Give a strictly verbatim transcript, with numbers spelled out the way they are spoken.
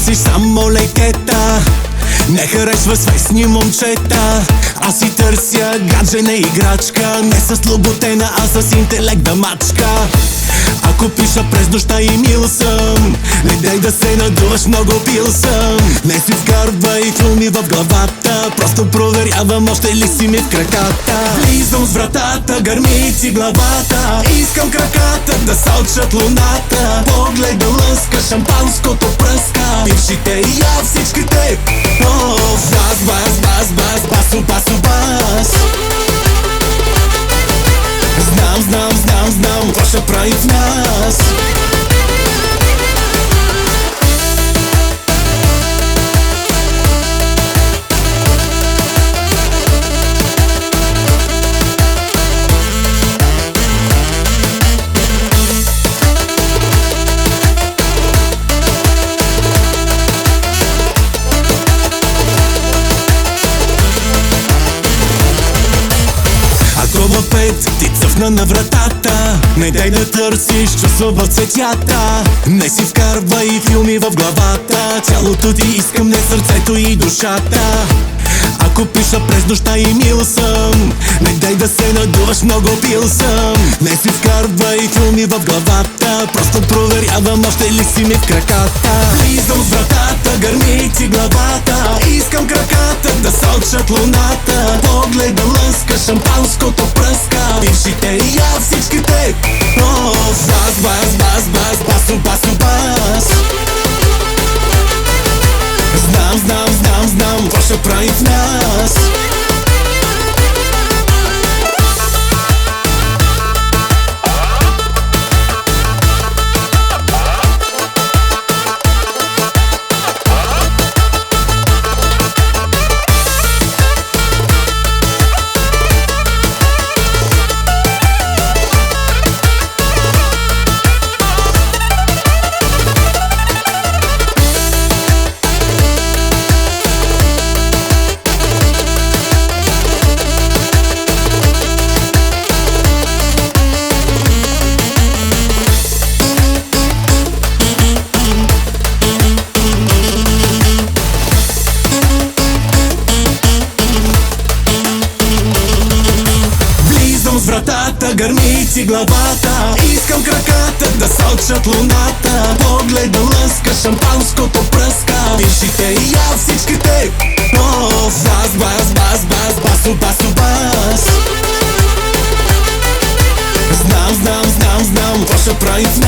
Търсиш само лекета, не харесва свестни момчета. Аз си търся гаджена играчка, не с лоботена, а с интелект да мачка. Ако пиша през нощта и мил съм, не дай да се надуваш, много пил съм. Не си вкарвай филми в главата, просто проверявам още ли си ми в краката. Влизам с вратата, гърми си главата, искам краката да сочат луната. Погледа лъска, шампанското пръска, бившите и я всичките. О, бас, бас, бас, бас, басо, басо, бас. Знам, знам, знам, знам, какво ще прави в нас. В пет ти цъфна на вратата, не дай да търсиш чувства в цветята. Не си вкарвай филми в главата, цялото ти искам, не сърцето и душата. Ако пиша през нощта и мил съм, не дай да се надуваш, много пил съм. Не си вкарвай филми в главата, просто проверявам още ли си ми в краката. Влизам с вратата, гърми ти главата, искам краката да сочат луната. Погледа лъска, шампанското пръска, бившите и я всичките. О, бас, бас, бас, бас, басо, басо, бас. Знам, знам, знам, знам, какво ще прави в нас. Вратата, гърми си главата, искам краката да сочат луната. Погледа лъска, шампанското пръска, бившите и я всичките. О, бас, бас, бас, бас, басо, басо, бас. Знам, знам, знам, знам, какво ще прави в нас.